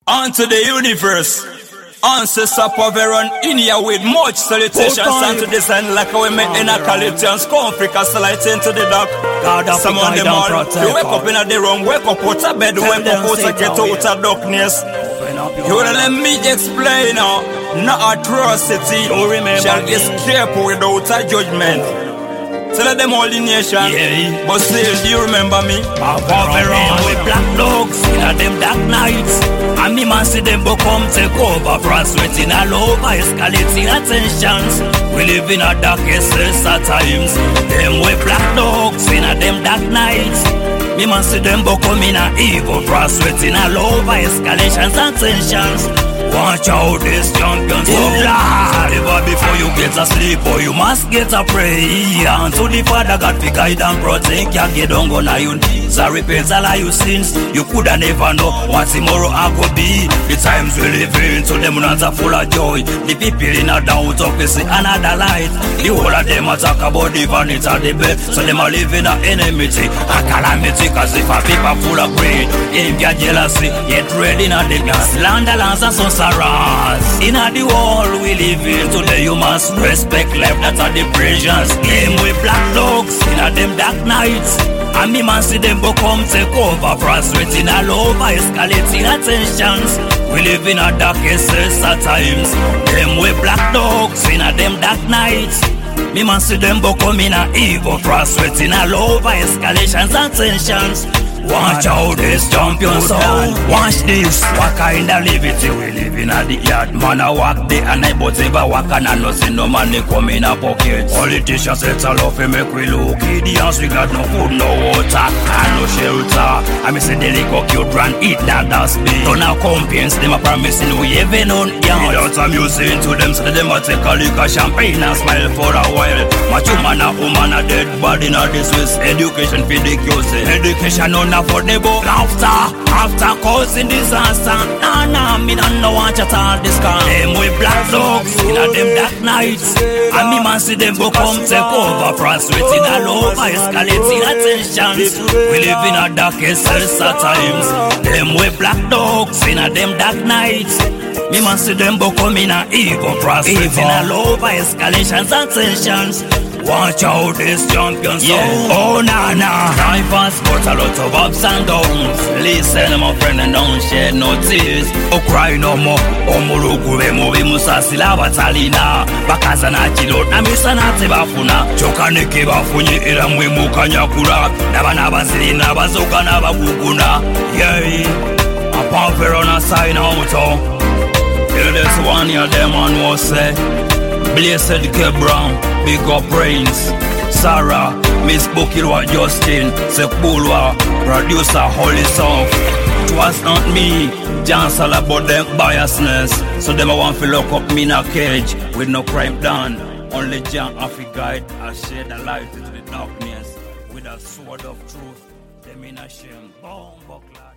Onto the universe. Ancestor Paveron in here with much salutations and to design like we make in a quality and Africa slide into the dark. Some of them all, you wake up in the room, wake up out of bed, wake up out of get out of darkness. You will let me explain now, no atrocity shall escape without a judgment. Tell them all the nation, but still, do you remember me? I walk around with black dogs in them dark nights. And me man see them become take over, frustrating all over, escalating tensions. We live in a darkest at times. Them with black dogs in them dark nights. Me man see them become in a evil, frustrating all over, escalations and tensions. Watch out, these champions of blood. Never before you get asleep, or you must get a prayer. And to the Father God, to guide and protect you. Get on go now, you knees and repent all of your sins. You coulda never know what tomorrow I could be. The times we live in, so them not a full of joy. The people in a doubt of this another light. The whole of them a talk about the vanity of the best. So them a live in a enmity, a calamity. Cause if a people full of greed, if you're jealousy, yet ready not the gas. Land the lands and so in the world we live in today, you must respect life. That's a the precious game with black dogs in them dark nights. And me man see them become take over, frustrating all over, escalating tensions. We live in a darkest at times. Them with black dogs in them dark nights. Me man see them become in a evil, frustrating all over, escalations and tensions. Watch out, these champions sound. Watch this. What kind of liberty we live in at the yard? Man, I walk day and night, but ever walk and I no see no money come in a pocket. Politicians set a love to make we look idiots. We got no food, no water, and no shelter. I miss the liquor cute run, eat that dustbin. Don't have companions, them a promising we even on yard. Without amusing to them, so them a take a liquor champagne and smile for a while. Macho man a woman a dead body, not this Swiss. Education for the kids, education on affordable. After causing disaster. Nah, me don't know what you all this car. Them with black dogs in them dark nights. And me man see them become take over, frustrating all over, escalating tensions. We live in a darkest at times. Them with black dogs in them dark nights. Me man see them become in a evil, frustrating all over, escalations and tensions. Watch out, these champions. Oh, nah. Life has got a lot of ups and downs. Listen, my friend, and don't shed no tears. Oh, cry no more. Oh, Murugu, Mobi Musa, Sila, Batalina. Bakazana, Chilo, Namisana, Tebafuna. Chokaniki, Bafuni, Iramwe, Mukanyakura. Nabana, Zilina, Bazokana, Baguguna. A pamper on a sign out. Till this one, yeah, them man was say. Blessed K. Brown, Big Up Brains, Sarah, Miss Bukilwa Justin, Sepulwa, Producer Holy Soft. It was not me, Johnson about them biasness. So them I want to lock up me in a cage with no crime done. Only John Afi guide, I shed the light into the darkness with a sword of truth. Them in a shame, bomb buckler.